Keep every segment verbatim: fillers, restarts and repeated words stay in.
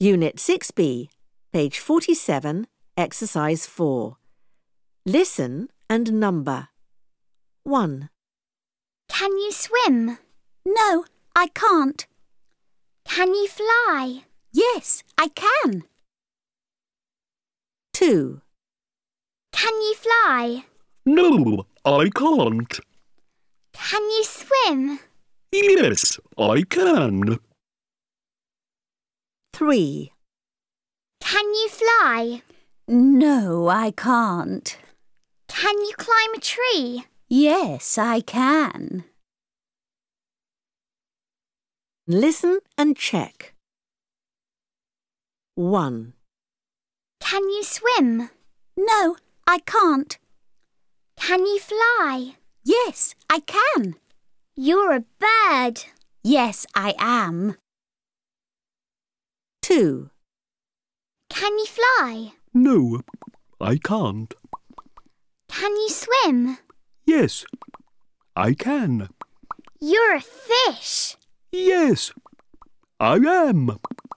Unit six B, page forty-seven, exercise four. Listen and number. one. Can you swim? No, I can't. Can you fly? Yes, I can. two. Can you fly? No, I can't. Can you swim? Yes, I can. three. Can you fly? No, I can't. Can you climb a tree? Yes, I can. Listen and check. one. Can you swim? No, I can't. Can you fly? Yes, I can. You're a bird. Yes, I am. two. Can you fly? No, I can't. Can you swim? Yes, I can. You're a fish. Yes, I am.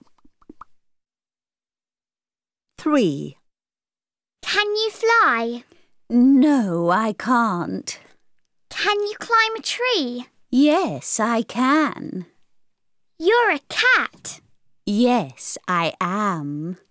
three. Can you fly? No, I can't. Can you climb a tree? Yes, I can. You're a cat. Yes, I am.